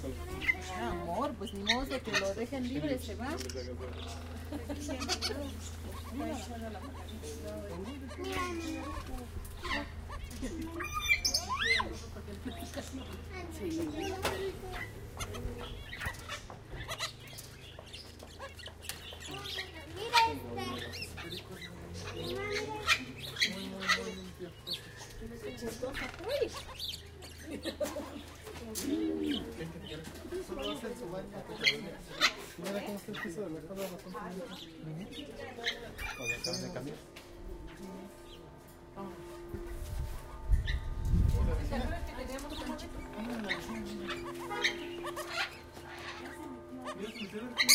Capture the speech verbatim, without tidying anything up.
Amor, pues ni modo de que lo dejen libre, se va. Mira cómo está el piso de la cámara bastante bien. O de acaban de cambiar. ¿Te acuerdas que teníamos un